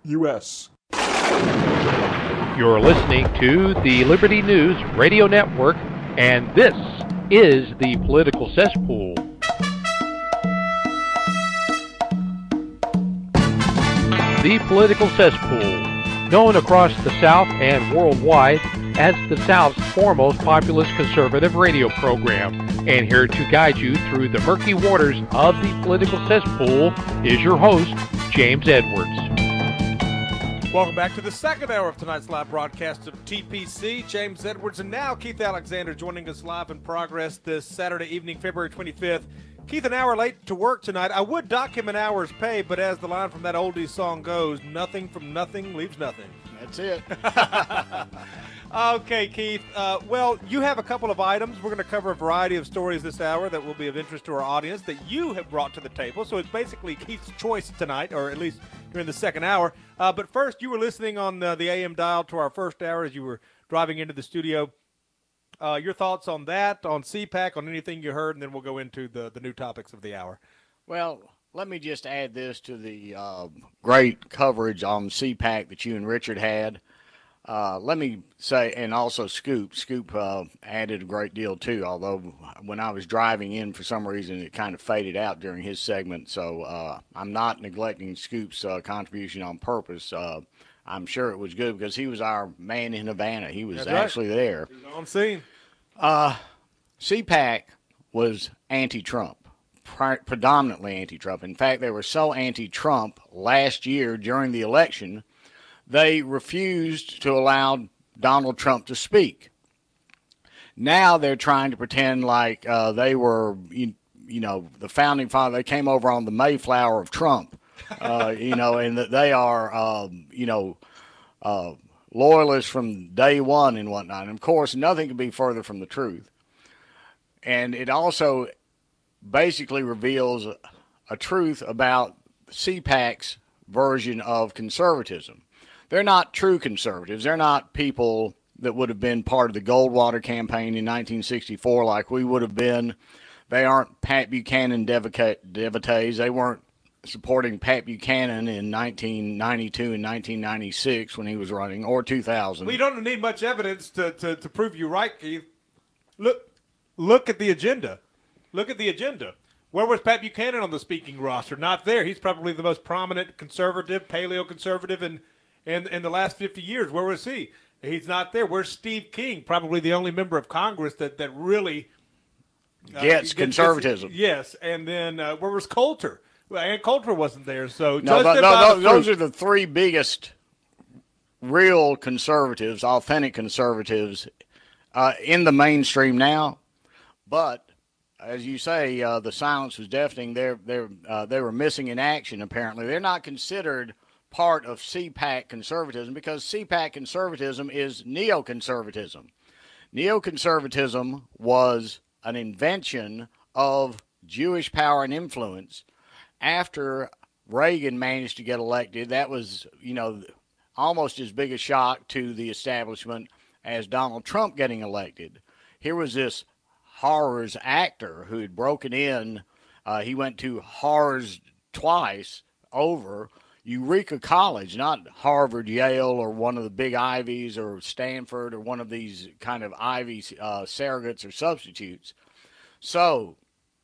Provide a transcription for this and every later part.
U.S. You're listening to the Liberty News Radio Network, and this is the Political Cesspool. The Political Cesspool, known across the South and worldwide as the South's foremost populist conservative radio program. And here to guide you through the murky waters of the Political Cesspool is your host, James Edwards. Welcome back to the second hour of tonight's live broadcast of TPC. James Edwards and now Keith Alexander joining us live in progress this Saturday evening, February 25th. Keith, an hour late to work tonight. I would dock him an hour's pay, but as the line from that oldies song goes, nothing from nothing leaves nothing. That's it. Okay, Keith. Well, you have a couple of items. We're going to cover a variety of stories this hour that will be of interest to our audience that you have brought to the table. So it's basically Keith's choice tonight, or at least during the second hour. But first, you were listening on the AM dial to our first hour as you were driving into the studio. Your thoughts on that, on CPAC, on anything you heard, and then we'll go into the new topics of the hour. Well, let me just add this to the great coverage on CPAC that you and Richard had. Let me say, and also Scoop added a great deal too, although when I was driving in for some reason it kind of faded out during his segment, so I'm not neglecting Scoop's contribution on purpose. I'm sure it was good because he was our man in Havana. He was actually there. He was on scene. CPAC was anti-Trump, predominantly anti-Trump. In fact, they were so anti-Trump last year during the election, they refused to allow Donald Trump to speak. Now they're trying to pretend like they were, you know, the founding father. They came over on the Mayflower of Trump. And that they are, loyalists from day one and whatnot. And, of course, nothing could be further from the truth. And it also basically reveals a truth about CPAC's version of conservatism. They're not true conservatives. They're not people that would have been part of the Goldwater campaign in 1964 like we would have been. They aren't Pat Buchanan devotees. They weren't supporting Pat Buchanan in 1992 and 1996 when he was running, or 2000. We don't need much evidence to prove you right, Keith. Look at the agenda. Look at the agenda. Where was Pat Buchanan on the speaking roster? Not there. He's probably the most prominent conservative, paleo-conservative in the last 50 years. Where was he? He's not there. Where's Steve King? Probably the only member of Congress that really gets conservatism. Yes. And then where was Coulter? Well, Ann Coulter wasn't there. So those are the three biggest real conservatives, authentic conservatives in the mainstream now. But as you say, the silence was deafening. They were missing in action. Apparently, they're not considered part of CPAC conservatism because CPAC conservatism is neoconservatism. Neoconservatism was an invention of Jewish power and influence. After Reagan managed to get elected, that was, almost as big a shock to the establishment as Donald Trump getting elected. Here was this horrors actor who had broken in. He went to horrors twice over Eureka College, not Harvard, Yale, or one of the big Ivies, or Stanford, or one of these kind of Ivy surrogates or substitutes. So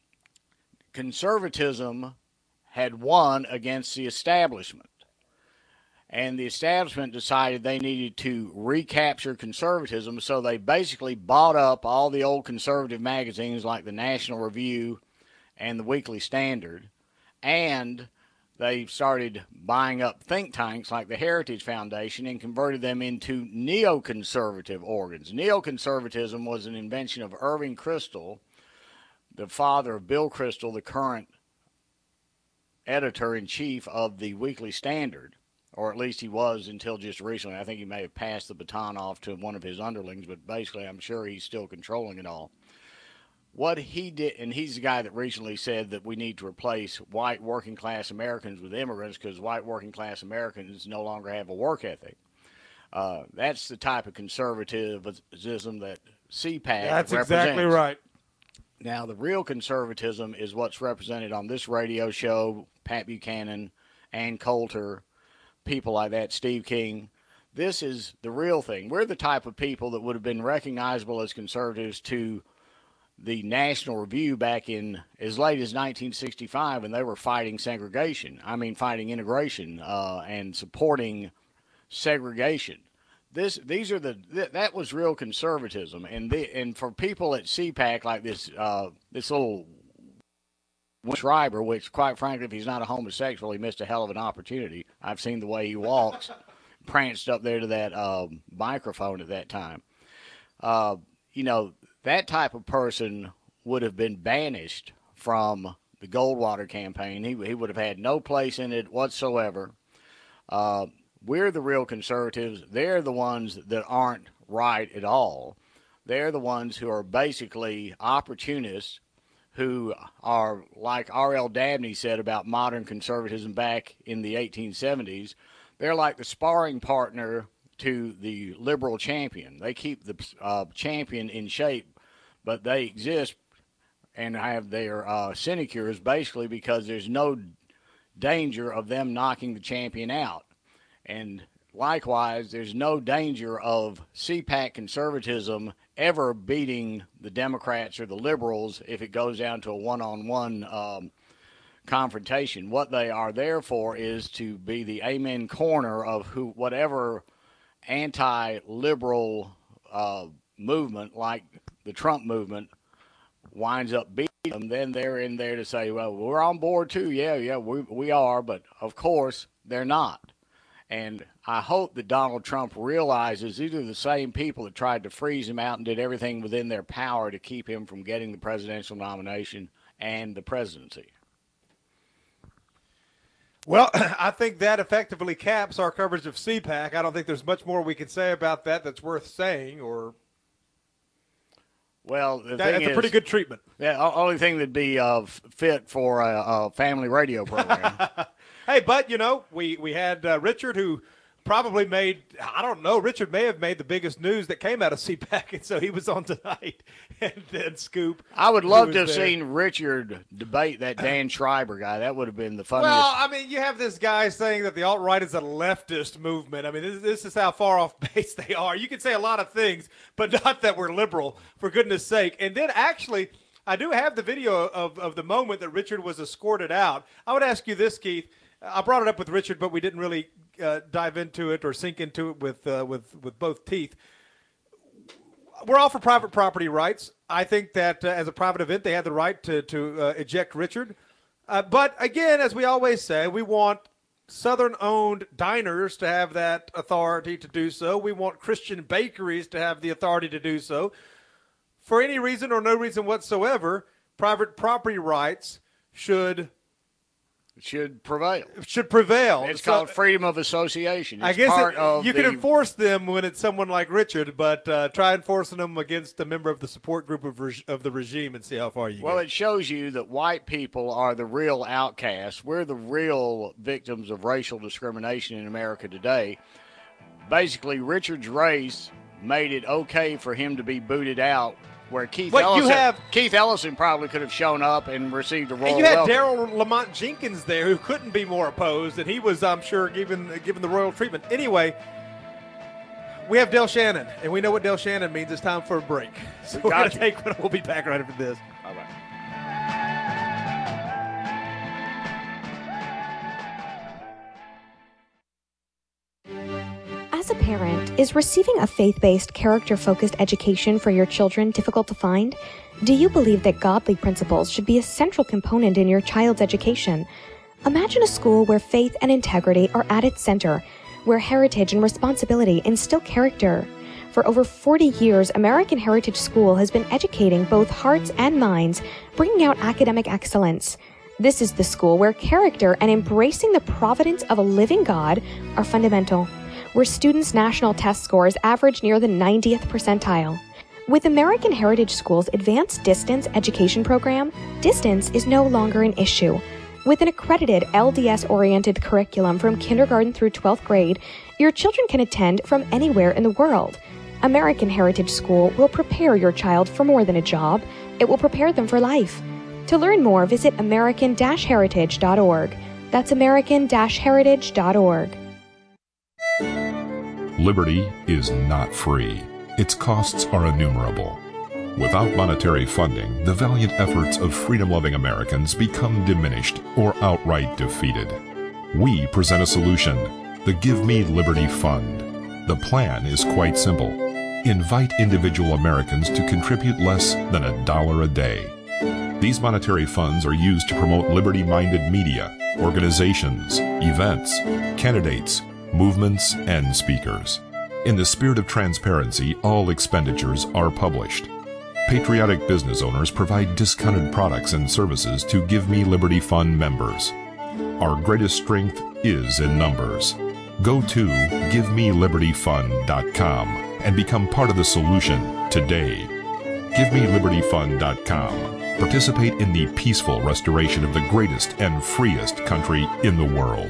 conservatism had won against the establishment. And the establishment decided they needed to recapture conservatism, so they basically bought up all the old conservative magazines like the National Review and the Weekly Standard, and they started buying up think tanks like the Heritage Foundation and converted them into neoconservative organs. Neoconservatism was an invention of Irving Kristol, the father of Bill Kristol, the current editor-in-chief of the Weekly Standard, or at least he was until just recently. I think he may have passed the baton off to one of his underlings, but basically I'm sure he's still controlling it all. What he did, and he's the guy that recently said that we need to replace white working-class Americans with immigrants because white working-class Americans no longer have a work ethic. That's the type of conservatism that CPAC That's represents. Exactly right. Now, the real conservatism is what's represented on this radio show, Pat Buchanan, Ann Coulter, people like that, Steve King. This is the real thing. We're the type of people that would have been recognizable as conservatives to the National Review back in as late as 1965, and they were fighting segregation. I mean, fighting integration and supporting segregation. That was real conservatism, and for people at CPAC like this little Schreiber, which quite frankly, if he's not a homosexual, he missed a hell of an opportunity. I've seen the way he walks, pranced up there to that microphone at that time. That type of person would have been banished from the Goldwater campaign. He would have had no place in it whatsoever. We're the real conservatives. They're the ones that aren't right at all. They're the ones who are basically opportunists, who are like R.L. Dabney said about modern conservatism back in the 1870s. They're like the sparring partner to the liberal champion. They keep the champion in shape, but they exist and have their sinecures basically because there's no danger of them knocking the champion out. And likewise, there's no danger of CPAC conservatism ever beating the Democrats or the liberals if it goes down to a one-on-one confrontation. What they are there for is to be the amen corner of whatever anti-liberal movement like the Trump movement winds up beating them. Then they're in there to say, well, we're on board too. Yeah, we are. But, of course, they're not. And I hope that Donald Trump realizes these are the same people that tried to freeze him out and did everything within their power to keep him from getting the presidential nomination and the presidency. Well, I think that effectively caps our coverage of CPAC. I don't think there's much more we can say about that that's worth saying. Well, that's a pretty good treatment. Yeah, only thing that'd be fit for a family radio program. Hey, but, we had Richard, who probably Richard may have made the biggest news that came out of CPAC, and so he was on tonight and then Scoop. I would love to have seen Richard debate that Dan Schreiber guy. That would have been the funniest. Well, I mean, you have this guy saying that the alt-right is a leftist movement. I mean, this is how far off base they are. You can say a lot of things, but not that we're liberal, for goodness sake. And then actually, I do have the video of the moment that Richard was escorted out. I would ask you this, Keith. I brought it up with Richard, but we didn't really dive into it or sink into it with both teeth. We're all for private property rights. I think that as a private event, they had the right to eject Richard. But again, as we always say, we want Southern-owned diners to have that authority to do so. We want Christian bakeries to have the authority to do so. For any reason or no reason whatsoever, private property rights should prevail. It's called freedom of association. I guess you can enforce them when it's someone like Richard, but try enforcing them against a member of the support group of the regime and see how far you get. Well, it shows you that white people are the real outcasts. We're the real victims of racial discrimination in America today. Basically, Richard's race made it okay for him to be booted out, where Keith Ellison probably could have shown up and received a royal welcome. And you had Darrell Lamont Jenkins there, who couldn't be more opposed, and he was, I'm sure, given the royal treatment. Anyway, we have Del Shannon, and we know what Del Shannon means. It's time for a break. So we're going to take one. We'll be back right after this. Bye-bye. As a parent, is receiving a faith-based, character-focused education for your children difficult to find? Do you believe that godly principles should be a central component in your child's education? Imagine a school where faith and integrity are at its center, where heritage and responsibility instill character. For over 40 years, American Heritage School has been educating both hearts and minds, bringing out academic excellence. This is the school where character and embracing the providence of a living God are fundamental, where students' national test scores average near the 90th percentile. With American Heritage School's Advanced Distance Education program, distance is no longer an issue. With an accredited LDS-oriented curriculum from kindergarten through 12th grade, your children can attend from anywhere in the world. American Heritage School will prepare your child for more than a job. It will prepare them for life. To learn more, visit American-Heritage.org. That's American-Heritage.org. Liberty is not free. Its costs are innumerable. Without monetary funding, the valiant efforts of freedom-loving Americans become diminished or outright defeated. We present a solution, the Give Me Liberty Fund. The plan is quite simple. Invite individual Americans to contribute less than $1 a day. These monetary funds are used to promote liberty-minded media, organizations, events, candidates, movements, and speakers. In the spirit of transparency, all expenditures are published. Patriotic business owners provide discounted products and services to Give Me Liberty Fund members. Our greatest strength is in numbers. Go to GiveMeLibertyFund.com and become part of the solution today. GiveMeLibertyFund.com. Participate in the peaceful restoration of the greatest and freest country in the world.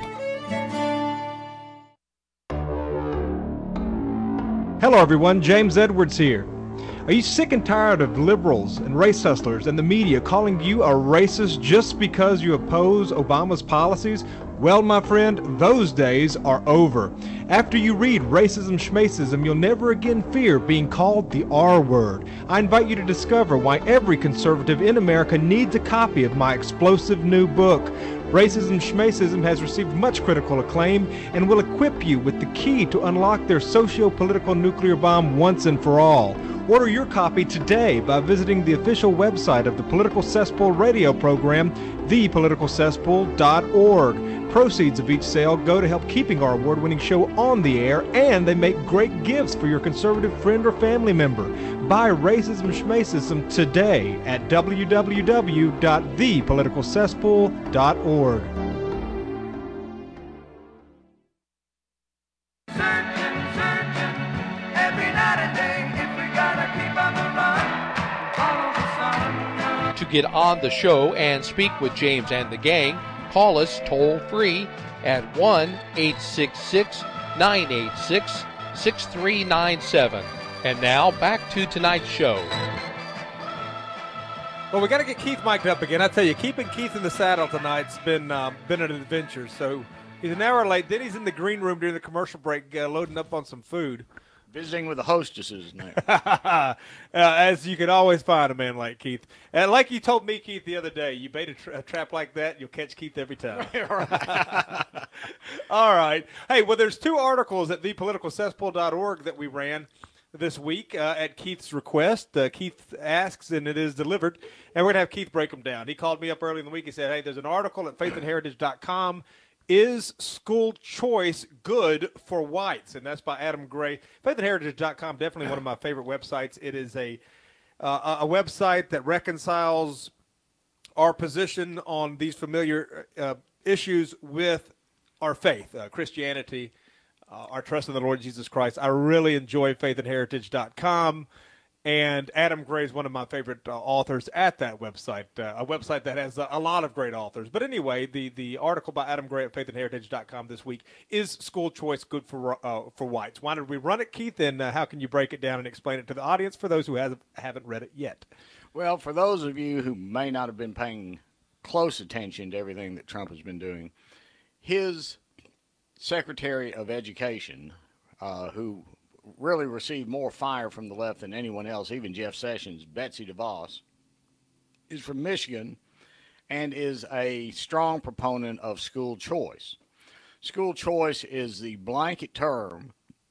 Hello, everyone. James Edwards here. Are you sick and tired of liberals and race hustlers and the media calling you a racist just because you oppose Obama's policies? Well, my friend, those days are over. After you read Racism Schmacism, you'll never again fear being called the R word. I invite you to discover why every conservative in America needs a copy of my explosive new book. Racism Schmacism has received much critical acclaim and will equip you with the key to unlock their socio-political nuclear bomb once and for all. Order your copy today by visiting the official website of the Political Cesspool radio program, thepoliticalcesspool.org. Proceeds of each sale go to help keeping our award-winning show on the air, and they make great gifts for your conservative friend or family member. Buy Racism Schmacism today at www.thepoliticalcesspool.org. To get on the show and speak with James and the gang, call us toll-free at 1-866-986-6397. And now, back to tonight's show. Well, we got to get Keith mic'd up again. I tell you, keeping Keith in the saddle tonight's been an adventure. So he's an hour late. Then he's in the green room during the commercial break loading up on some food. Visiting with the hostesses now. As you can always find a man like Keith. And like you told me, Keith, the other day, you bait a trap like that, you'll catch Keith every time. All right. Hey, well, there's two articles at thepoliticalcesspool.org that we ran this week at Keith's request. Keith asks, and it is delivered. And we're going to have Keith break them down. He called me up early in the week. He said, hey, there's an article at faithandheritage.com. Is school choice good for whites? And that's by Adam Gray. Faithandheritage.com, definitely one of my favorite websites. It is a website that reconciles our position on these familiar issues with our faith, Christianity, our trust in the Lord Jesus Christ. I really enjoy faithandheritage.com. And Adam Gray is one of my favorite authors at that website, a website that has a lot of great authors. But anyway, the article by Adam Gray at faithandheritage.com this week, is school choice good for whites? Why did we run it, Keith, and how can you break it down and explain it to the audience for those who haven't read it yet? Well, for those of you who may not have been paying close attention to everything that Trump has been doing, his Secretary of Education, who really received more fire from the left than anyone else, even Jeff Sessions, Betsy DeVos, is from Michigan and is a strong proponent of school choice. School choice is the blanket term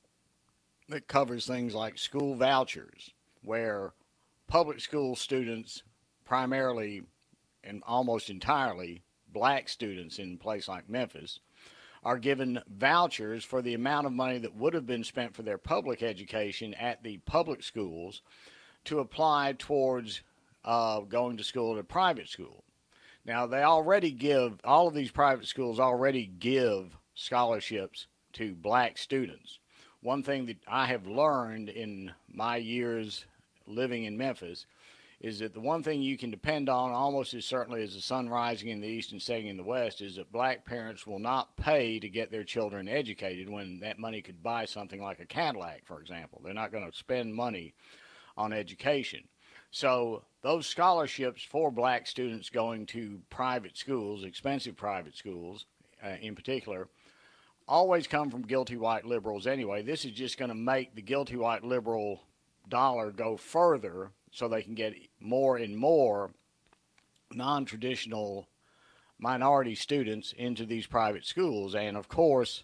that covers things like school vouchers, where public school students, primarily and almost entirely black students in a place like Memphis, are given vouchers for the amount of money that would have been spent for their public education at the public schools to apply towards going to school at a private school. Now, they already give, all of these private schools already give scholarships to black students. One thing that I have learned in my years living in Memphis is that the one thing you can depend on almost as certainly as the sun rising in the east and setting in the west is that black parents will not pay to get their children educated when that money could buy something like a Cadillac, for example. They're not going to spend money on education. So those scholarships for black students going to private schools, expensive private schools in particular, always come from guilty white liberals anyway. This is just going to make the guilty white liberal dollar go further so they can get more and more non-traditional minority students into these private schools. And, of course,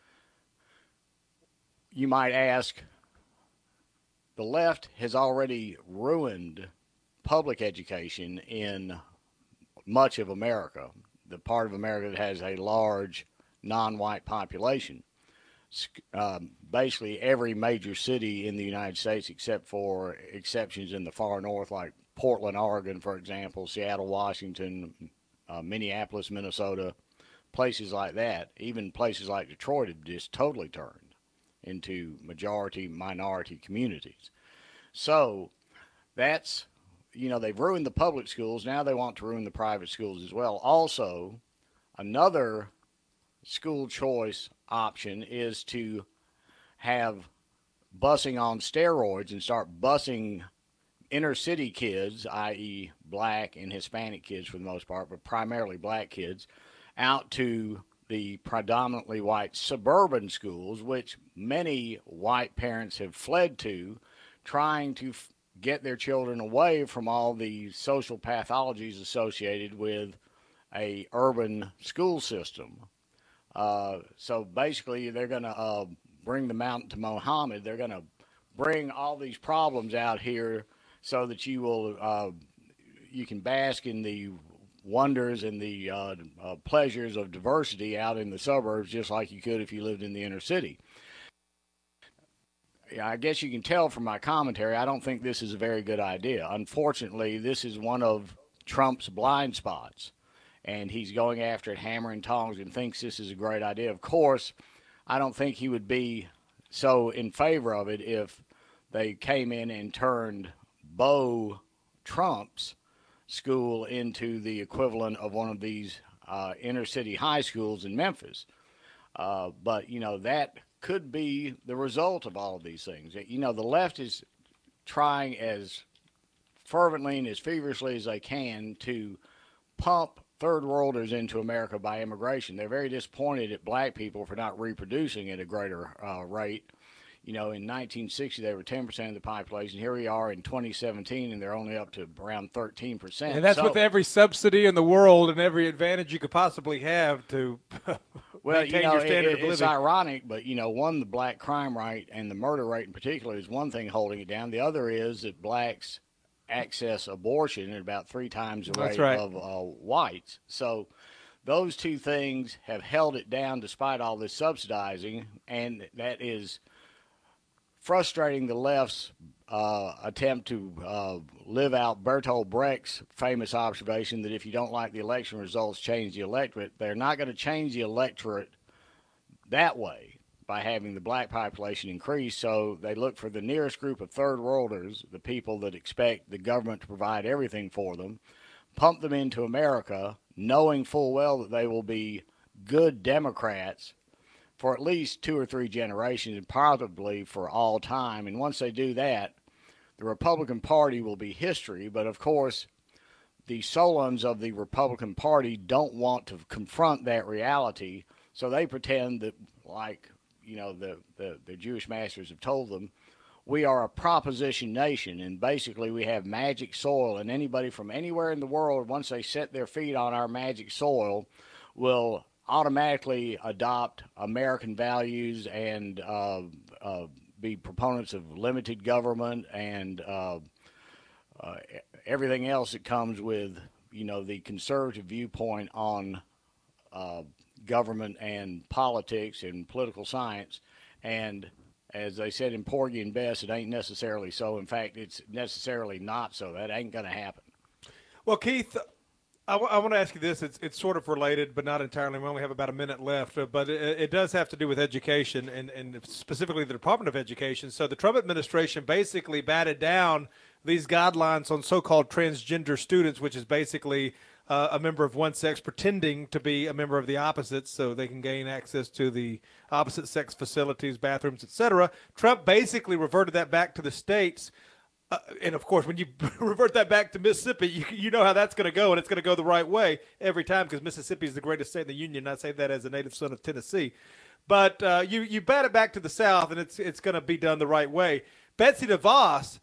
you might ask, the left has already ruined public education in much of America, the part of America that has a large non-white population. Basically every major city in the United States, except for exceptions in the far north, like Portland, Oregon, for example, Seattle, Washington, Minneapolis, Minnesota, places like that, even places like Detroit have just totally turned into majority-minority communities. So that's, they've ruined the public schools. Now they want to ruin the private schools as well. Also, another school choice option is to have busing on steroids and start busing inner city kids, i.e. black and Hispanic kids for the most part, but primarily black kids, out to the predominantly white suburban schools, which many white parents have fled to, trying to get their children away from all the social pathologies associated with a urban school system. So basically, they're going to bring the mountain to Muhammad. They're going to bring all these problems out here so that you can bask in the wonders and the pleasures of diversity out in the suburbs, just like you could if you lived in the inner city. I guess you can tell from my commentary, I don't think this is a very good idea. Unfortunately, this is one of Trump's blind spots, and he's going after it hammer and tongs and thinks this is a great idea. Of course, I don't think he would be so in favor of it if they came in and turned Bo Trump's school into the equivalent of one of these inner city high schools in Memphis. But, that could be the result of all of these things. The left is trying as fervently and as feverishly as they can to pump third worlders into America by immigration. They're very disappointed at black people for not reproducing at a greater rate. In 1960, they were 10% of the population. Here we are in 2017, and they're only up to around 13%. And that's with every subsidy in the world and every advantage you could possibly have to maintain your standard of living. It's ironic, but, the black crime rate and the murder rate in particular is one thing holding it down. The other is that blacks access abortion at about 3 times the rate of whites. So those two things have held it down despite all this subsidizing, and that is frustrating the left's attempt to live out Bertolt Brecht's famous observation that if you don't like the election results, change the electorate. They're not going to change the electorate that way by having the black population increase, so they look for the nearest group of third worlders, the people that expect the government to provide everything for them, pump them into America, knowing full well that they will be good Democrats for at least 2 or 3 generations and probably for all time. And once they do that, the Republican Party will be history. But, of course, the Solons of the Republican Party don't want to confront that reality, so they pretend that, like, the Jewish masters have told them, we are a proposition nation, and basically we have magic soil, and anybody from anywhere in the world, once they set their feet on our magic soil, will automatically adopt American values and be proponents of limited government and everything else that comes with, the conservative viewpoint on government and politics and political science. And as they said in Porgy and Bess, it ain't necessarily so. In fact, it's necessarily not so. That ain't going to happen. Well, Keith, I want to ask you this. It's sort of related, but not entirely. We only have about a minute left, but it does have to do with education and specifically the Department of Education. So the Trump administration basically batted down these guidelines on so-called transgender students, which is basically a member of one sex pretending to be a member of the opposite so they can gain access to the opposite sex facilities, bathrooms, etc. Trump basically reverted that back to the states. And, of course, when you revert that back to Mississippi, you know how that's going to go, and it's going to go the right way every time because Mississippi is the greatest state in the union. I say that as a native son of Tennessee. But you bat it back to the South, and it's going to be done the right way. Betsy DeVos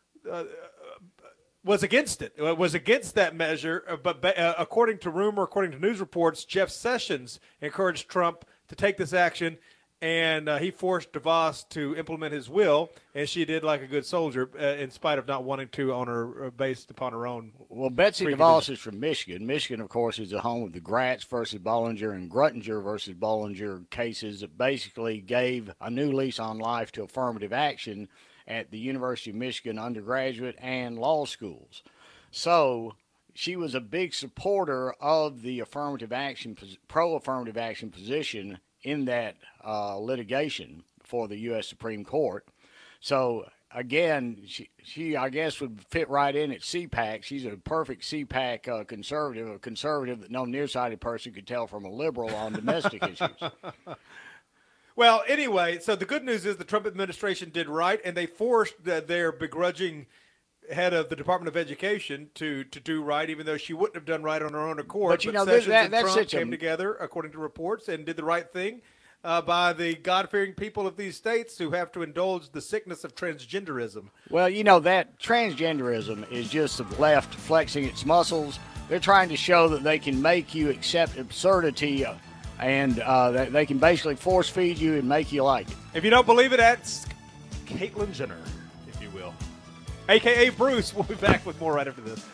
was against it. Was against that measure, but according to news reports, Jeff Sessions encouraged Trump to take this action, and he forced DeVos to implement his will, and she did like a good soldier, in spite of not wanting to, on her based upon her own. Well, Betsy DeVos is from Michigan. Michigan, of course, is the home of the Gratz versus Bollinger and Gruttinger versus Bollinger cases that basically gave a new lease on life to affirmative action at the University of Michigan undergraduate and law schools. So she was a big supporter of the affirmative action, pro-affirmative action position in that litigation for the U.S. Supreme Court. So, again, she I guess, would fit right in at CPAC. She's a perfect CPAC conservative, a conservative that no nearsighted person could tell from a liberal on domestic issues. Well, anyway, so the good news is the Trump administration did right, and they forced their begrudging head of the Department of Education to do right, even though she wouldn't have done right on her own accord. But, Sessions and Trump came together, according to reports, and did the right thing by the God-fearing people of these states who have to indulge the sickness of transgenderism. Well, that transgenderism is just the left flexing its muscles. They're trying to show that they can make you accept absurdity, and they can basically force feed you and make you like it. If you don't believe it, ask Caitlyn Jenner, if you will. A.K.A. Bruce. We'll be back with more right after this.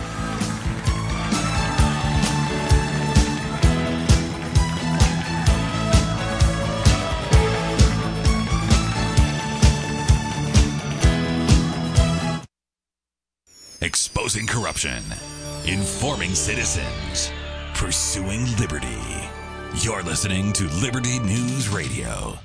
Exposing corruption, informing citizens, pursuing liberty. You're listening to Liberty News Radio.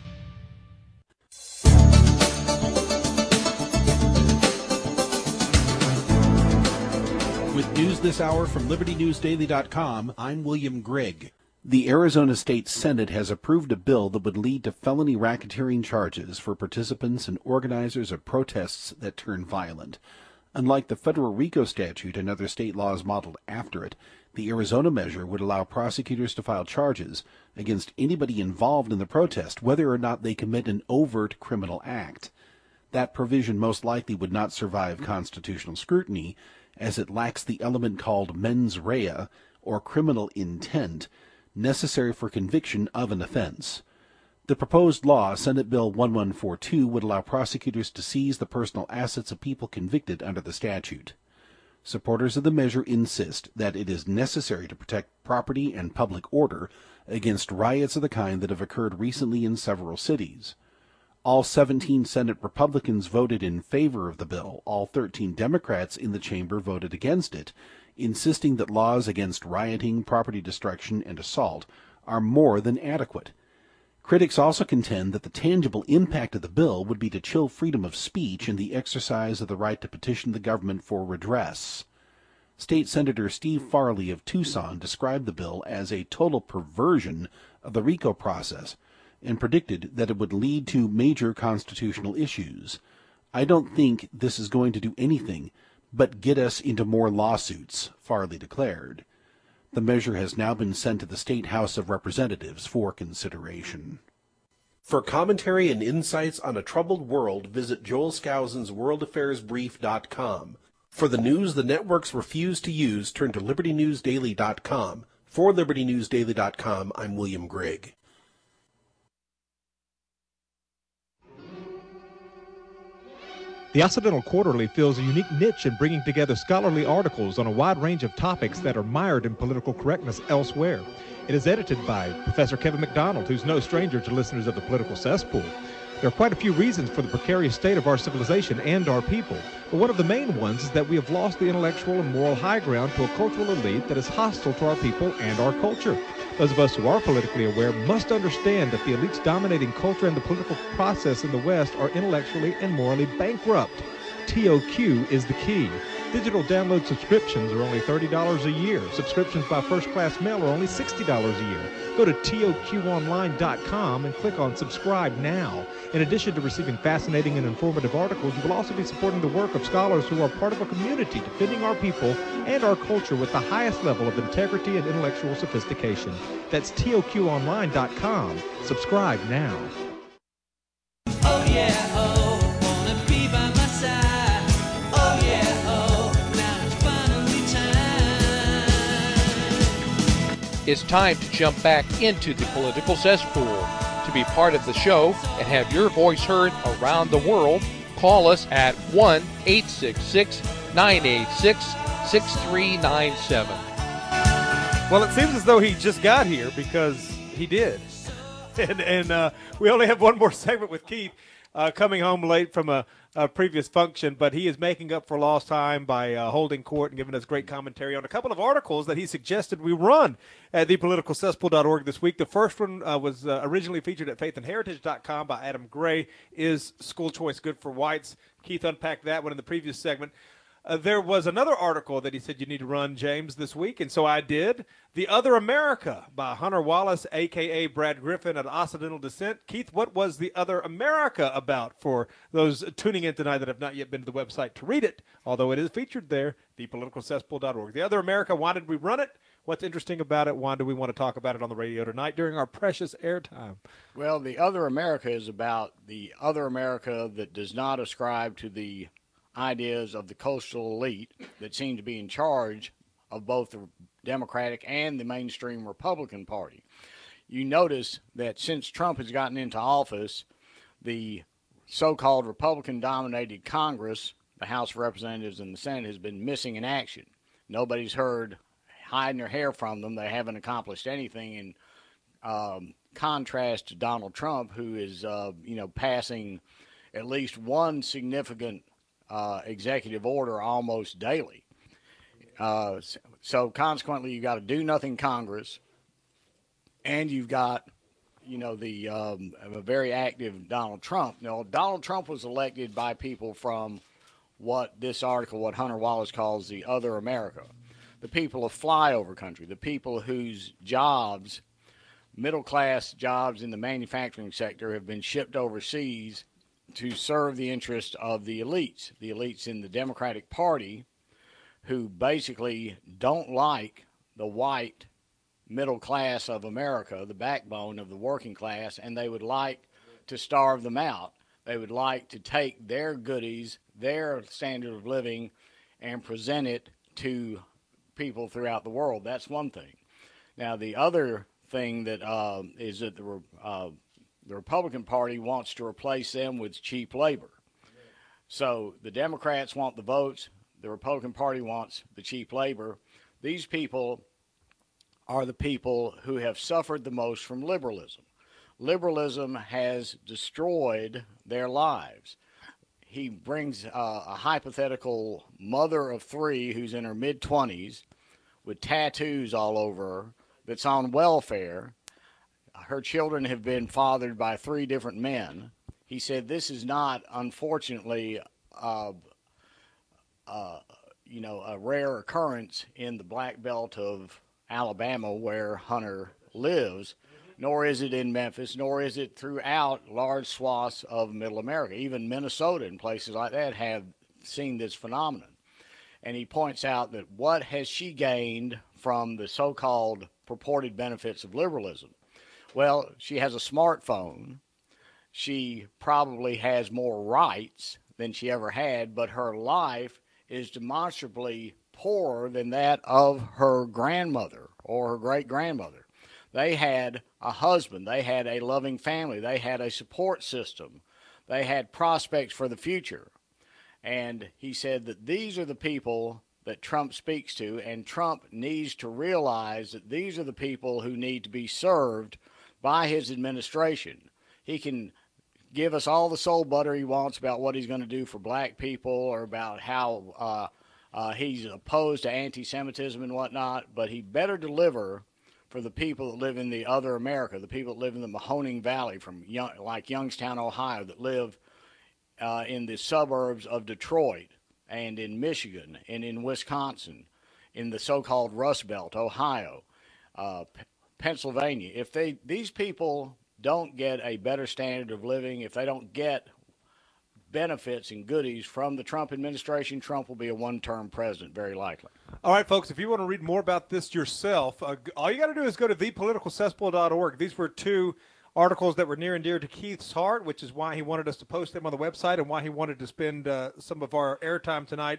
With news this hour from LibertyNewsDaily.com, I'm William Grigg. The Arizona State Senate has approved a bill that would lead to felony racketeering charges for participants and organizers of protests that turn violent. Unlike the federal RICO statute and other state laws modeled after it, the Arizona measure would allow prosecutors to file charges against anybody involved in the protest, whether or not they commit an overt criminal act. That provision most likely would not survive constitutional scrutiny, as it lacks the element called mens rea, or criminal intent, necessary for conviction of an offense. The proposed law, Senate Bill 1142, would allow prosecutors to seize the personal assets of people convicted under the statute. Supporters of the measure insist that it is necessary to protect property and public order against riots of the kind that have occurred recently in several cities. All 17 Senate Republicans voted in favor of the bill. All 13 Democrats in the chamber voted against it, insisting that laws against rioting, property destruction, and assault are more than adequate. Critics also contend that the tangible impact of the bill would be to chill freedom of speech and the exercise of the right to petition the government for redress. State Senator Steve Farley of Tucson described the bill as a total perversion of the RICO process and predicted that it would lead to major constitutional issues. I don't think this is going to do anything but get us into more lawsuits, Farley declared. The measure has now been sent to the State House of Representatives for consideration. For commentary and insights on a troubled world, visit Joel Skousen's worldaffairsbrief.com. For the news the networks refuse to use, turn to LibertyNewsDaily.com. For LibertyNewsDaily.com, I'm William Grigg. The Occidental Quarterly fills a unique niche in bringing together scholarly articles on a wide range of topics that are mired in political correctness elsewhere. It is edited by Professor Kevin McDonald, who's no stranger to listeners of the Political Cesspool. There are quite a few reasons for the precarious state of our civilization and our people, but one of the main ones is that we have lost the intellectual and moral high ground to a cultural elite that is hostile to our people and our culture. Those of us who are politically aware must understand that the elites dominating culture and the political process in the West are intellectually and morally bankrupt. TOQ is the key. Digital download subscriptions are only $30 a year. Subscriptions by first-class mail are only $60 a year. Go to toqonline.com and click on Subscribe Now. In addition to receiving fascinating and informative articles, you will also be supporting the work of scholars who are part of a community defending our people and our culture with the highest level of integrity and intellectual sophistication. That's toqonline.com. Subscribe now. Oh yeah, oh, wanna be by my side. Oh yeah, oh, now it's finally time. It's time to jump back into the political cesspool. To be part of the show and have your voice heard around the world, call us at 1-866-986-6397. Well, it seems as though he just got here because he did. And we only have one more segment with Keith coming home late from a previous function, but he is making up for lost time by holding court and giving us great commentary on a couple of articles that he suggested we run at thepoliticalcesspool.org this week. The first one was originally featured at faithandheritage.com by Adam Gray. Is school choice good for whites? Keith unpacked that one in the previous segment. There was another article that he said you need to run, James, this week, and so I did. The Other America by Hunter Wallace, a.k.a. Brad Griffin of Occidental Descent. Keith, what was The Other America about for those tuning in tonight that have not yet been to the website to read it, although it is featured there, thepoliticalcesspool.org. The Other America, why did we run it? What's interesting about it? Why do we want to talk about it on the radio tonight during our precious airtime? Well, The Other America is about the other America that does not ascribe to the ideas of the coastal elite that seem to be in charge of both the Democratic and the mainstream Republican Party. You notice that since Trump has gotten into office, the so-called Republican-dominated Congress, the House of Representatives and the Senate, has been missing in action. Nobody's heard hiding their hair from them. They haven't accomplished anything in contrast to Donald Trump, who is, passing at least one significant executive order almost daily. So consequently, you've got a do-nothing Congress, and you've got, a very active Donald Trump. Now, Donald Trump was elected by people from what Hunter Wallace calls the other America, the people of flyover country, the people whose jobs, middle-class jobs in the manufacturing sector, have been shipped overseas to serve the interest of the elites in the Democratic Party, who basically don't like the white middle class of America, the backbone of the working class, and they would like to starve them out. They would like to take their goodies, their standard of living, and present it to people throughout the world. That's one thing. Now, the other thing that is that the Republican Party wants to replace them with cheap labor. So the Democrats want the votes. The Republican Party wants the cheap labor. These people are the people who have suffered the most from liberalism. Liberalism has destroyed their lives. He brings a hypothetical mother of three who's in her mid-20s with tattoos all over her that's on welfare. Her children have been fathered by three different men. He said this is not, unfortunately, a rare occurrence in the Black Belt of Alabama where Hunter lives, nor is it in Memphis, nor is it throughout large swaths of Middle America. Even Minnesota and places like that have seen this phenomenon. And he points out that what has she gained from the so-called purported benefits of liberalism? Well, she has a smartphone. She probably has more rights than she ever had, but her life is demonstrably poorer than that of her grandmother or her great-grandmother. They had a husband. They had a loving family. They had a support system. They had prospects for the future. And he said that these are the people that Trump speaks to, and Trump needs to realize that these are the people who need to be served by his administration. He can give us all the soul butter he wants about what he's going to do for black people or about how he's opposed to anti-Semitism and whatnot, but he better deliver for the people that live in the other America, the people that live in the Mahoning Valley from like Youngstown, Ohio, that live in the suburbs of Detroit and in Michigan and in Wisconsin, in the so-called Rust Belt, Ohio, Pennsylvania, if these people don't get a better standard of living, if they don't get benefits and goodies from the Trump administration, Trump will be a one-term president, very likely. All right, folks, if you want to read more about this yourself, all you got to do is go to thepoliticalcesspool.org. These were two articles that were near and dear to Keith's heart, which is why he wanted us to post them on the website and why he wanted to spend some of our airtime tonight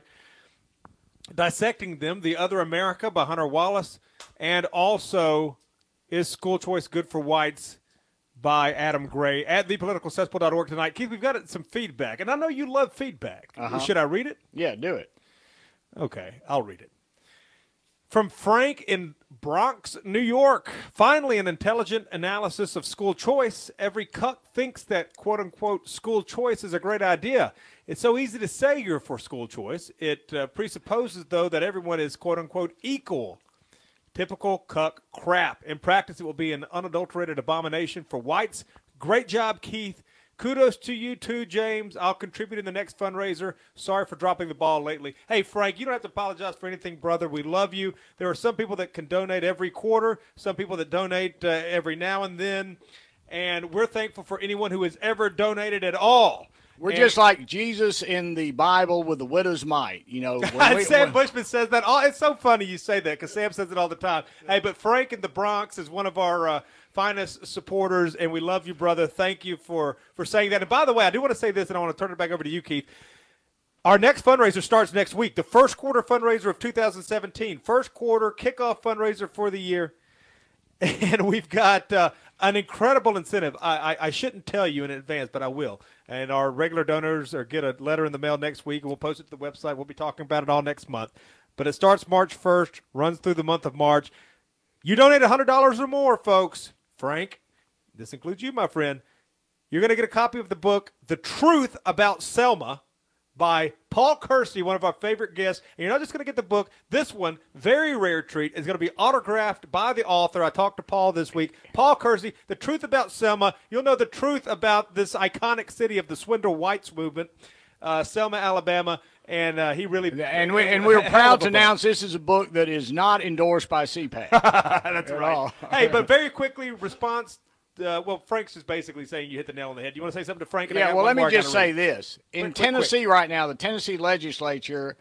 dissecting them. The Other America by Hunter Wallace, and also Is School Choice Good for Whites by Adam Gray at thepoliticalcesspool.org tonight. Keith, we've got some feedback, and I know you love feedback. Should I read it? Yeah, do it. Okay, I'll read it. From Frank in Bronx, New York. Finally, an intelligent analysis of school choice. Every cuck thinks that, quote-unquote, school choice is a great idea. It's so easy to say you're for school choice. It presupposes, though, that everyone is, quote-unquote, equal. Typical cuck crap. In practice, it will be an unadulterated abomination for whites. Great job, Keith. Kudos to you, too, James. I'll contribute in the next fundraiser. Sorry for dropping the ball lately. Hey, Frank, you don't have to apologize for anything, brother. We love you. There are some people that can donate every quarter, some people that donate every now and then, and we're thankful for anyone who has ever donated at all. We're just like Jesus in the Bible with the widow's mite. You know, Sam Bushman says that. It's so funny you say that because Sam says it all the time. Hey, but Frank in the Bronx is one of our finest supporters, and we love you, brother. Thank you for saying that. And by the way, I do want to say this, and I want to turn it back over to you, Keith. Our next fundraiser starts next week, the first quarter fundraiser of 2017. First quarter kickoff fundraiser for the year. And we've got an incredible incentive. I shouldn't tell you in advance, but I will. And our regular donors get a letter in the mail next week, and we'll post it to the website. We'll be talking about it all next month. But it starts March 1st, runs through the month of March. You donate $100 or more, folks. Frank, this includes you, my friend. You're going to get a copy of the book, The Truth About Selma, by Paul Kersey, one of our favorite guests. And you're not just going to get the book. This one, very rare treat, is going to be autographed by the author. I talked to Paul this week. Paul Kersey, The Truth About Selma. You'll know the truth about this iconic city of the Swindle Whites movement, Selma, Alabama. And he really and we're proud to announce this is a book that is not endorsed by CPAC. That's right. Hey, but very quickly, response. Frank's just basically saying you hit the nail on the head. You want to say something to Frank? Yeah, well, let me just say this. In Tennessee right now, the Tennessee legislature,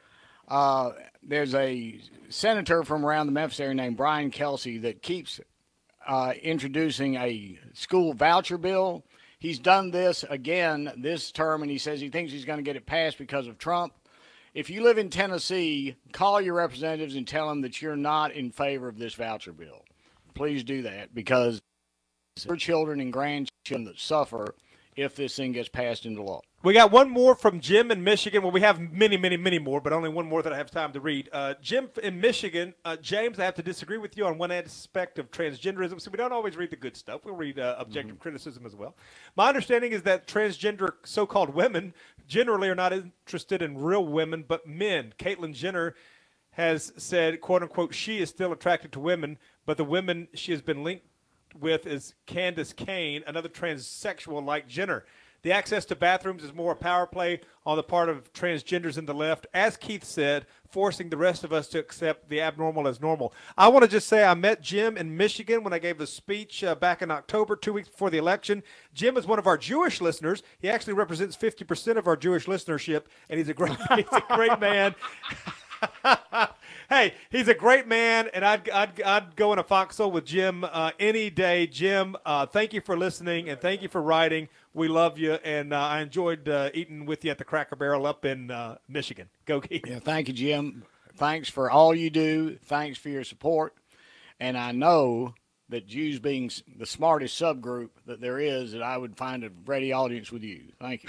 there's a senator from around the Memphis area named Brian Kelsey that keeps introducing a school voucher bill. He's done this again this term, and he says he thinks he's going to get it passed because of Trump. If you live in Tennessee, call your representatives and tell them that you're not in favor of this voucher bill. Please do that, because for children and grandchildren that suffer if this thing gets passed into law. We got one more from Jim in Michigan. Well, we have many, many, many more, but only one more that I have time to read. Jim in Michigan. James, I have to disagree with you on one aspect of transgenderism. So we don't always read the good stuff. We'll read objective criticism as well. My understanding is that transgender so-called women generally are not interested in real women, but men. Caitlyn Jenner has said, quote-unquote, she is still attracted to women, but the women she has been linked with is Candace Kane, another transsexual like Jenner. The access to bathrooms is more a power play on the part of transgenders in the left, as Keith said, forcing the rest of us to accept the abnormal as normal. I want to just say I met Jim in Michigan when I gave the speech back in October, 2 weeks before the election. Jim is one of our Jewish listeners. He actually represents 50% of our Jewish listenership, and he's a great man. Hey, he's a great man, and I'd go in a foxhole with Jim any day. Jim, thank you for listening, and thank you for writing. We love you, and I enjoyed eating with you at the Cracker Barrel up in Michigan. Go Keith. Yeah, thank you, Jim. Thanks for all you do. Thanks for your support. And I know that Jews being the smartest subgroup that there is, that I would find a ready audience with you. Thank you.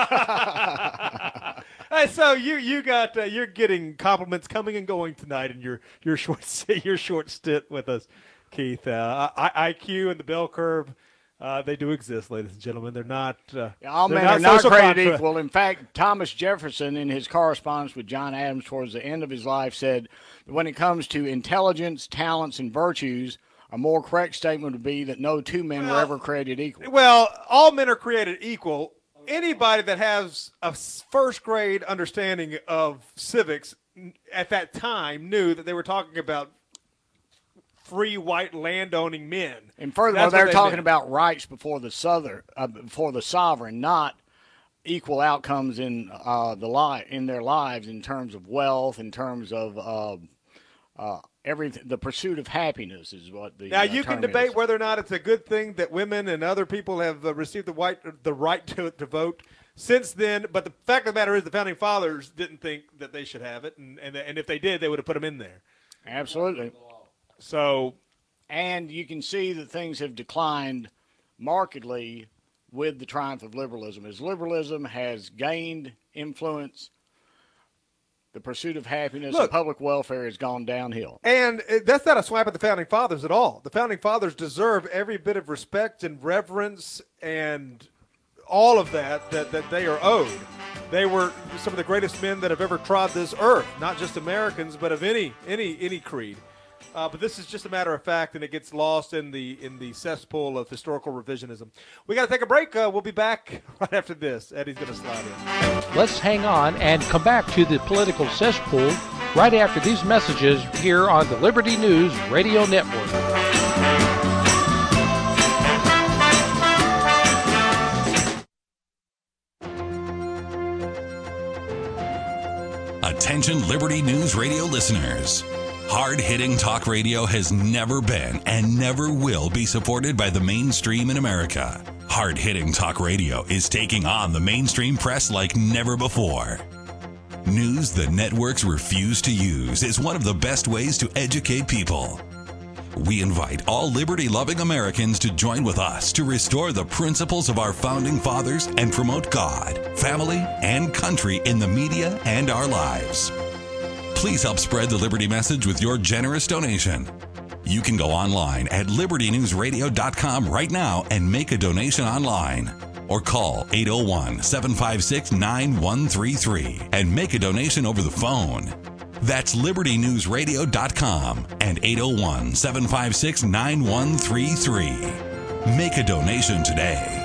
Hey, so you got you're getting compliments coming and going tonight in your short stint with us, Keith. IQ and the bell curve, they do exist, ladies and gentlemen. They're not. All men are not created equal. In fact, Thomas Jefferson, in his correspondence with John Adams towards the end of his life, said that when it comes to intelligence, talents, and virtues, a more correct statement would be that no two men were ever created equal. Well, all men are created equal. anybody that has a first grade understanding of civics at that time knew that they were talking about free white landowning men. And furthermore, That's what they're they talking meant. about rights before the sovereign, not equal outcomes in in their lives in terms of wealth, in terms of everything. The pursuit of happiness is what the Now you can term debate is. whether or not it's a good thing that women and other people have received the right to vote since then. But the fact of the matter is, the founding fathers didn't think that they should have it, and if they did, they would have put them in there. Absolutely. So, and you can see that things have declined markedly with the triumph of liberalism. As liberalism has gained influence, the pursuit of happiness and public welfare has gone downhill. And that's not a swipe at the founding fathers at all. The founding fathers deserve every bit of respect and reverence and all of that they are owed. They were some of the greatest men that have ever trod this earth, not just Americans, but of any creed. But this is just a matter of fact, and it gets lost in the cesspool of historical revisionism. We got to take a break. We'll be back right after this. Eddie's going to slide in. Let's hang on and come back to the political cesspool right after these messages here on the Liberty News Radio Network. Attention Liberty News Radio listeners. Hard-hitting talk radio has never been and never will be supported by the mainstream in America. Hard-hitting talk radio is taking on the mainstream press like never before. News the networks refuse to use is one of the best ways to educate people. We invite all liberty-loving Americans to join with us to restore the principles of our founding fathers and promote God, family, and country in the media and our lives. Please help spread the Liberty message with your generous donation. You can go online at libertynewsradio.com right now and make a donation online. Or call 801-756-9133 and make a donation over the phone. That's libertynewsradio.com and 801-756-9133. Make a donation today.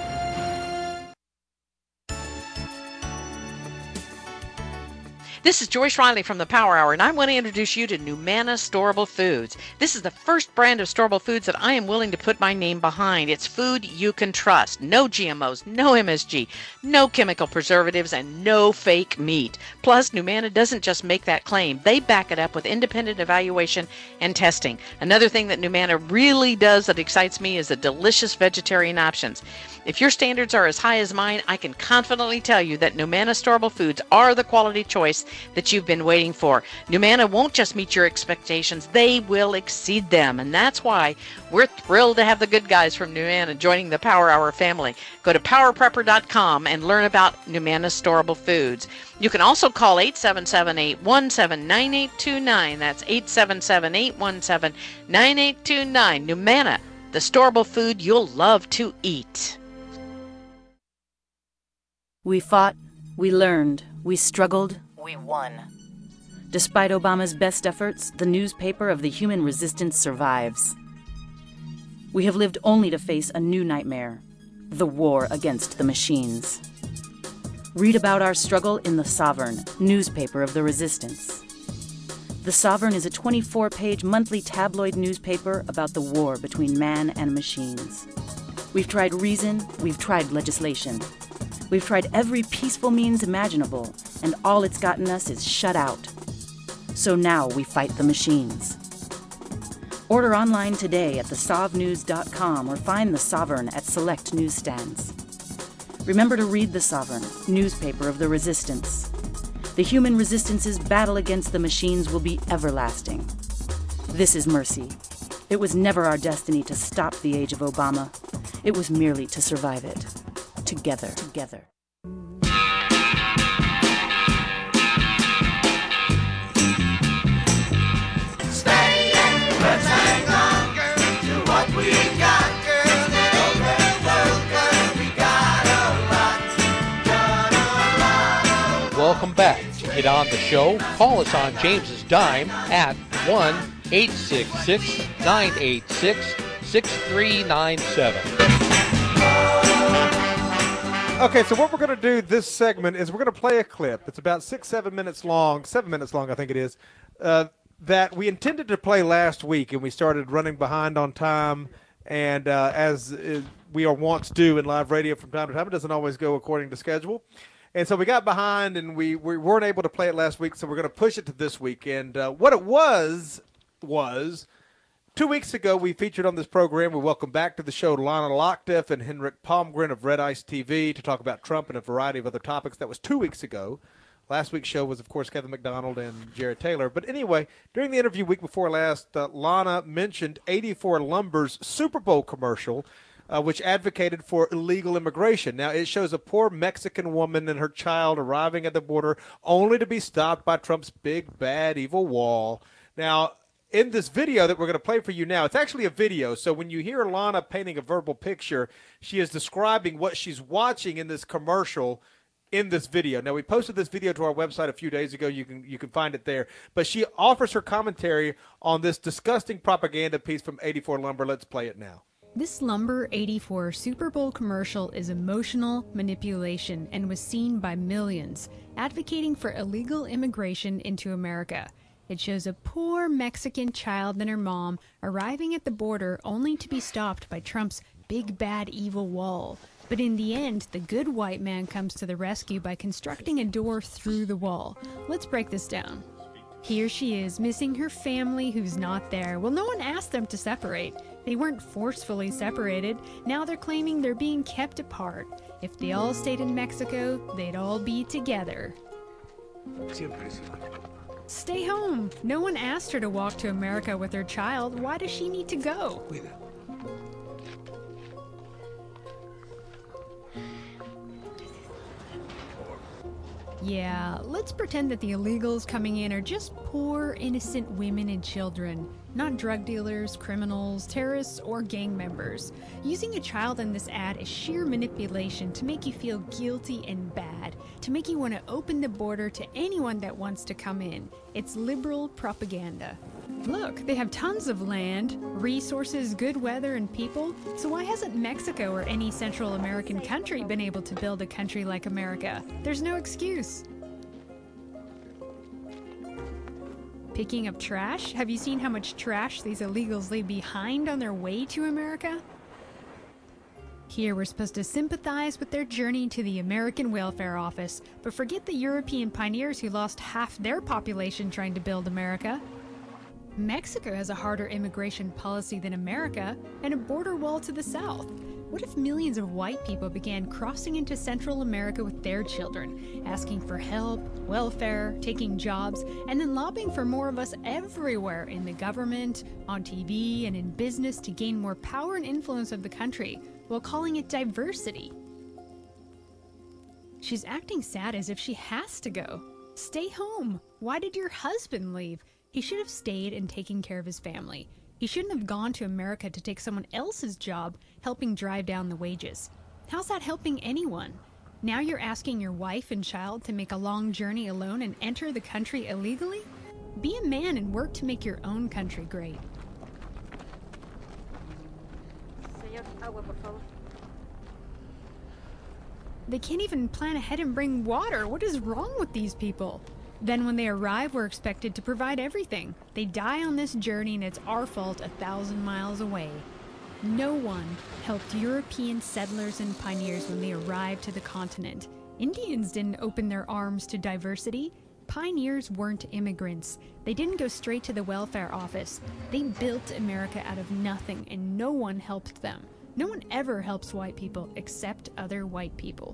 This is Joyce Riley from the Power Hour, and I want to introduce you to Numana Storable Foods. This is the first brand of storable foods that I am willing to put my name behind. It's food you can trust. No GMOs, no MSG, no chemical preservatives, and no fake meat. Plus, Numana doesn't just make that claim. They back it up with independent evaluation and testing. Another thing that Numana really does that excites me is the delicious vegetarian options. If your standards are as high as mine, I can confidently tell you that Numana Storable Foods are the quality choice that you've been waiting for. Numana won't just meet your expectations, they will exceed them. And that's why we're thrilled to have the good guys from Numana joining the Power Hour family. Go to powerprepper.com and learn about Numana Storable Foods. You can also call 877-817-9829. That's 877-817-9829. Numana, the storable food you'll love to eat. We fought, we learned, we struggled, we won. Despite Obama's best efforts, the newspaper of the human resistance survives. We have lived only to face a new nightmare, the war against the machines. Read about our struggle in The Sovereign, newspaper of the resistance. The Sovereign is a 24-page monthly tabloid newspaper about the war between man and machines. We've tried reason, we've tried legislation. We've tried every peaceful means imaginable, and all it's gotten us is shut out. So now we fight the machines. Order online today at thesovnews.com or find The Sovereign at select newsstands. Remember to read The Sovereign, newspaper of the resistance. The human resistance's battle against the machines will be everlasting. This is mercy. It was never our destiny to stop the age of Obama. It was merely to survive it. Together. Welcome back. To get on the show, call us on James's Dime at 1-866-986-6397. Okay, so what we're going to do this segment is we're going to play a clip. It's about 7 minutes long, I think it is, that we intended to play last week, and we started running behind on time. And as we are wont to do in live radio from time to time, it doesn't always go according to schedule. And so we got behind, and we weren't able to play it last week, so we're going to push it to this week. And what it was 2 weeks ago, we featured on this program, we welcome back to the show Lana Locktiff and Henrik Palmgren of Red Ice TV to talk about Trump and a variety of other topics. That was 2 weeks ago. Last week's show was, of course, Kevin McDonald and Jared Taylor. But anyway, during the interview week before last, Lana mentioned 84 Lumber's Super Bowl commercial, which advocated for illegal immigration. Now, it shows a poor Mexican woman and her child arriving at the border only to be stopped by Trump's big, bad, evil wall. Now, in this video that we're going to play for you now, it's actually a video. So when you hear Lana painting a verbal picture, she is describing what she's watching in this commercial in this video. Now, we posted this video to our website a few days ago. You can find it there. But she offers her commentary on this disgusting propaganda piece from 84 Lumber. Let's play it now. This Lumber 84 Super Bowl commercial is emotional manipulation and was seen by millions, advocating for illegal immigration into America. It shows a poor Mexican child and her mom arriving at the border only to be stopped by Trump's big bad evil wall. But in the end, the good white man comes to the rescue by constructing a door through the wall. Let's break this down. Here she is, missing her family who's not there. Well, no one asked them to separate. They weren't forcefully separated. Now they're claiming they're being kept apart. If they all stayed in Mexico, they'd all be together. Stay home. No one asked her to walk to America with her child. Why does she need to go? Yeah, let's pretend that the illegals coming in are just poor, innocent women and children, not drug dealers, criminals, terrorists, or gang members. Using a child in this ad is sheer manipulation to make you feel guilty and bad, to make you want to open the border to anyone that wants to come in. It's liberal propaganda. Look, they have tons of land, resources, good weather, and people, so why hasn't Mexico or any Central American country been able to build a country like America? There's no excuse. Picking up trash? Have you seen how much trash these illegals leave behind on their way to America? Here we're supposed to sympathize with their journey to the American Welfare Office, but forget the European pioneers who lost half their population trying to build America. Mexico has a harder immigration policy than America and a border wall to the south. What if millions of white people began crossing into Central America with their children, asking for help, welfare, taking jobs, and then lobbying for more of us everywhere in the government, on TV, and in business to gain more power and influence of the country, while calling it diversity? She's acting sad as if she has to go. Stay home. Why did your husband leave? He should have stayed and taken care of his family. He shouldn't have gone to America to take someone else's job, helping drive down the wages. How's that helping anyone? Now you're asking your wife and child to make a long journey alone and enter the country illegally? Be a man and work to make your own country great. They can't even plan ahead and bring water. What is wrong with these people? Then when they arrive, we're expected to provide everything. They die on this journey and it's our fault 1,000 miles away. No one helped European settlers and pioneers when they arrived to the continent. Indians didn't open their arms to diversity. Pioneers weren't immigrants. They didn't go straight to the welfare office. They built America out of nothing and no one helped them. No one ever helps white people except other white people.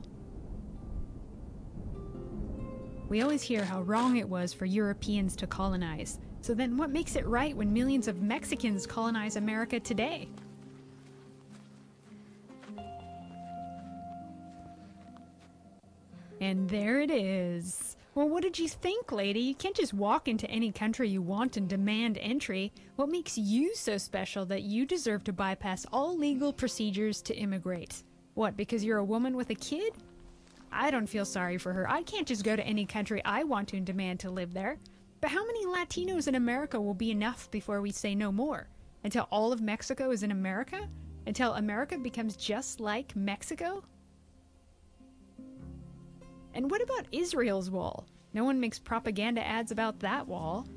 We always hear how wrong it was for Europeans to colonize. So then what makes it right when millions of Mexicans colonize America today? And there it is. Well, what did you think, lady? You can't just walk into any country you want and demand entry. What makes you so special that you deserve to bypass all legal procedures to immigrate? What, because you're a woman with a kid? I don't feel sorry for her. I can't just go to any country I want to and demand to live there. But how many Latinos in America will be enough before we say no more? Until all of Mexico is in America? Until America becomes just like Mexico? And what about Israel's wall? No one makes propaganda ads about that wall.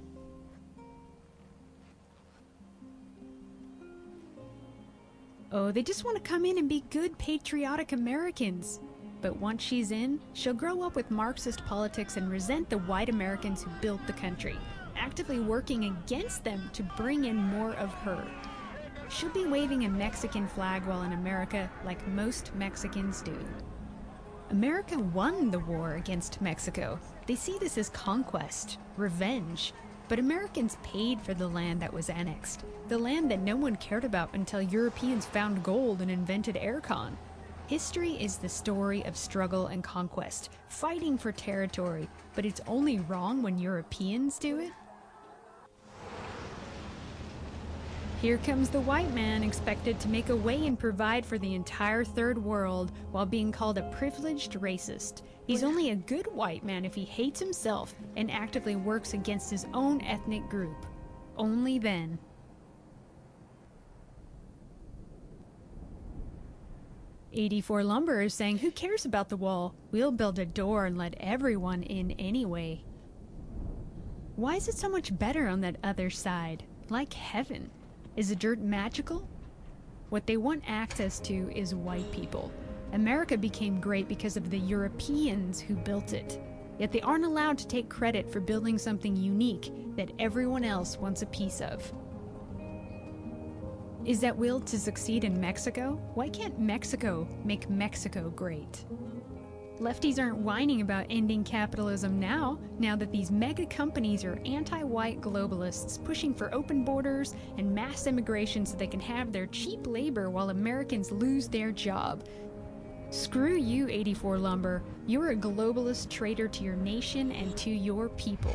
Oh, they just want to come in and be good, patriotic Americans. But once she's in, she'll grow up with Marxist politics and resent the white Americans who built the country, actively working against them to bring in more of her. She'll be waving a Mexican flag while in America, like most Mexicans do. America won the war against Mexico. They see this as conquest, revenge. But Americans paid for the land that was annexed, the land that no one cared about until Europeans found gold and invented aircon. History is the story of struggle and conquest, fighting for territory, but it's only wrong when Europeans do it. Here comes the white man expected to make a way and provide for the entire third world while being called a privileged racist. He's only a good white man if he hates himself and actively works against his own ethnic group. Only then. '84 Lumber is saying, who cares about the wall? We'll build a door and let everyone in anyway. Why is it so much better on that other side? Like heaven. Is the dirt magical? What they want access to is white people. America became great because of the Europeans who built it. Yet they aren't allowed to take credit for building something unique that everyone else wants a piece of. Is that will to succeed in Mexico? Why can't Mexico make Mexico great? Lefties aren't whining about ending capitalism now that these mega companies are anti-white globalists pushing for open borders and mass immigration so they can have their cheap labor while Americans lose their job. Screw you, '84 Lumber. You're a globalist traitor to your nation and to your people.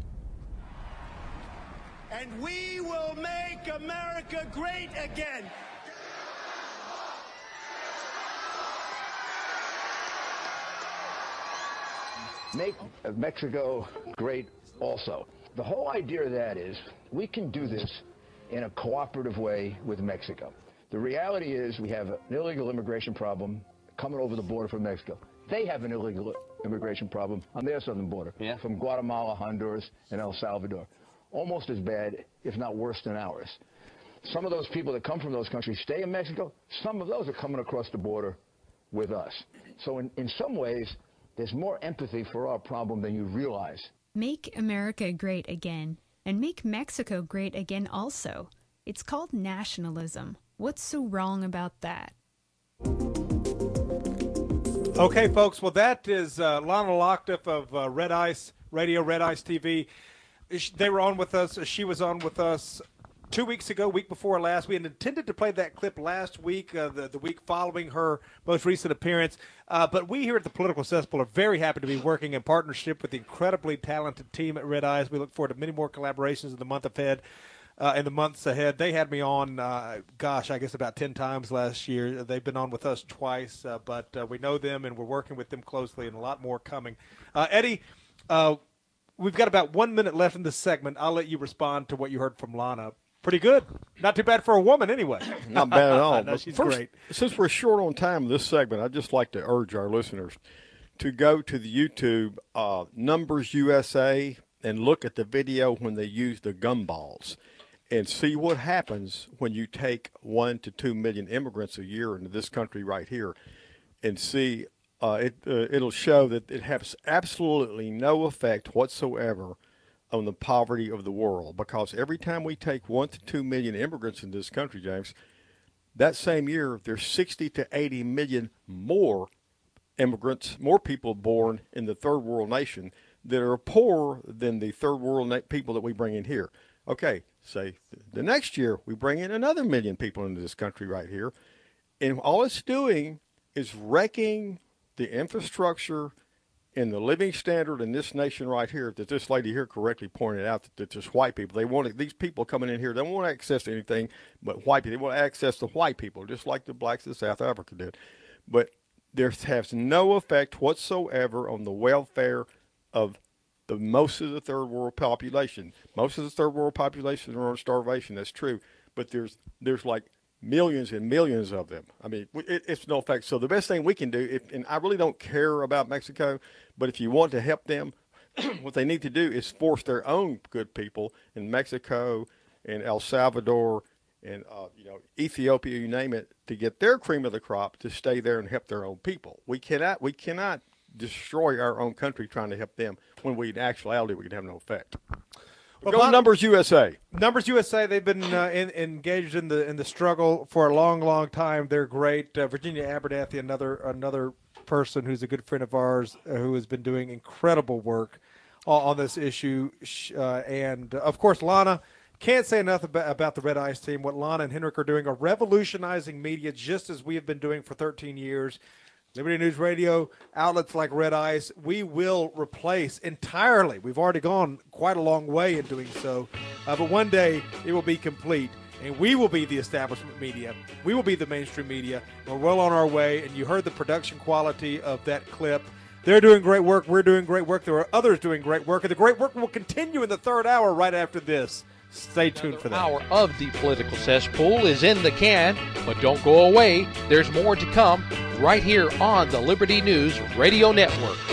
And we will make America great again. Make Mexico great also. The whole idea of that is we can do this in a cooperative way with Mexico. The reality is we have an illegal immigration problem coming over the border from Mexico. They have an illegal immigration problem on their southern border from Guatemala, Honduras, and El Salvador. Almost as bad, if not worse than ours. Some of those people that come from those countries stay in Mexico. Some of those are coming across the border with us. So in some ways, there's more empathy for our problem than you realize. Make America great again, and make Mexico great again also. It's called nationalism. What's so wrong about that? Okay, folks, well, that is Lana Locktiff of Red Ice Radio, Red Ice TV. They were on with us. She was on with us 2 weeks ago, week before last. We had intended to play that clip last week, the week following her most recent appearance. But we here at the Political Cesspool are very happy to be working in partnership with the incredibly talented team at Red Eyes. We look forward to many more collaborations in the months ahead. They had me on, I guess about 10 times last year. They've been on with us twice, but we know them and we're working with them closely and a lot more coming. Eddie, we've got about 1 minute left in this segment. I'll let you respond to what you heard from Lana. Pretty good. Not too bad for a woman, anyway. Not bad at all. No, she's first, great. Since we're short on time in this segment, I'd just like to urge our listeners to go to the YouTube Numbers USA and look at the video when they use the gumballs and see what happens when you take 1 to 2 million immigrants a year into this country right here and see it'll show that it has absolutely no effect whatsoever on the poverty of the world, because every time we take 1 to 2 million immigrants in this country, James, that same year there's 60 to 80 million more immigrants, more people born in the third world nation that are poorer than the third world people that we bring in here. Okay, say the next year we bring in another million people into this country right here, and all it's doing is wrecking the infrastructure and the living standard in this nation right here, that this lady here correctly pointed out, that just white people, they want these people coming in here, they don't want access to anything but white people. They want access to white people, just like the blacks of South Africa did. But there has no effect whatsoever on the welfare of most of the third world population. Most of the third world population are on starvation, that's true. But there's like millions and millions of them. I mean, it's no effect. So the best thing we can do, and I really don't care about Mexico, but if you want to help them, what they need to do is force their own good people in Mexico and El Salvador and Ethiopia, you name it, to get their cream of the crop to stay there and help their own people. We cannot destroy our own country trying to help them when in actuality we can have no effect. Well, go Numbers USA. Numbers USA. They've been engaged in the struggle for a long, long time. They're great. Virginia Abernathy, another person who's a good friend of ours, who has been doing incredible work on this issue, and of course, Lana. Can't say enough about the Red Ice team. What Lana and Henrik are doing are revolutionizing media, just as we have been doing for 13 years. Liberty News Radio, outlets like Red Ice, we will replace entirely. We've already gone quite a long way in doing so, but one day it will be complete, and we will be the establishment media. We will be the mainstream media. We're well on our way, and you heard the production quality of that clip. They're doing great work. We're doing great work. There are others doing great work, and the great work will continue in the third hour right after this. Stay tuned for that. Another hour of the Political Cesspool is in the can, but don't go away. There's more to come right here on the Liberty News Radio Network.